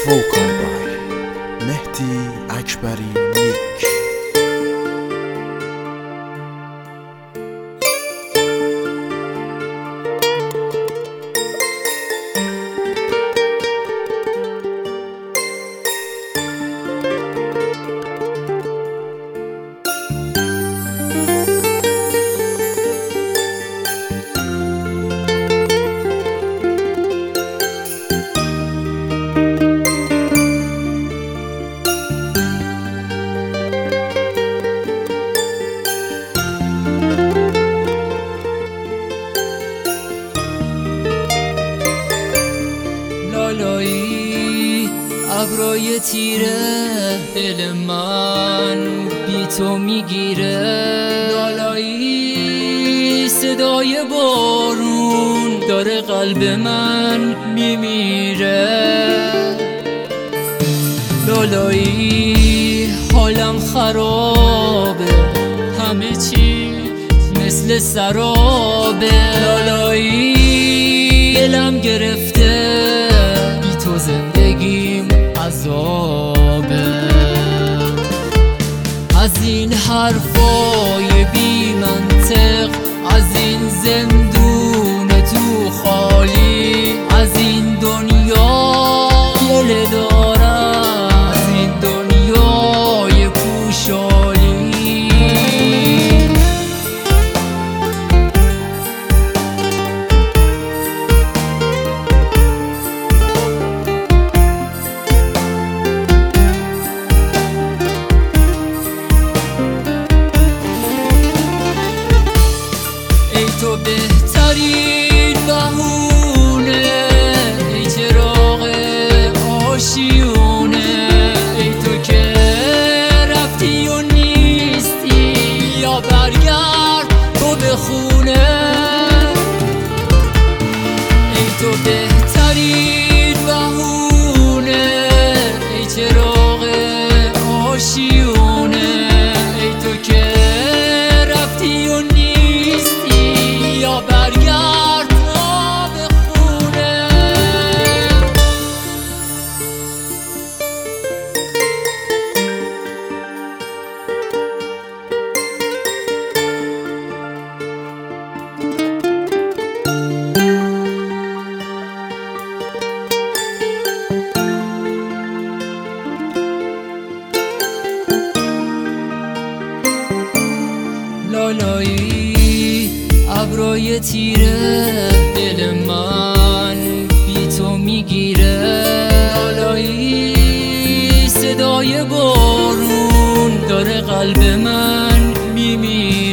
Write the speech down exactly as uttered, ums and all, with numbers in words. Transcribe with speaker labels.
Speaker 1: ووکال بای مهدی اکبری یک.
Speaker 2: لالایی ابرای تیره دل من بی تو میگیره، لالایی صدای بارون داره قلب من میمیره، لالایی حالم خرابه همه چی مثل سرابه، لالایی دلم گرفته بی تو زندگیم عذابه، از این حرفای بی منطق، از این زندون تو خالی، از این دنیا گله دارم، از این دنیای پوشالی. تو بهترین بهونه، ای چراغ آشیونه، ای تو که رفتی و نیستی، یا برگرد تو به خونه، ای تو بهترین بهونه، ای چراغ آشیونه، ای تو که رفتی و نیستی، یا برگرد تا به خونه. لالایی ابرای تیره دل من بی تو میگیره، لالایی صدای بارون داره قلب من میمیره.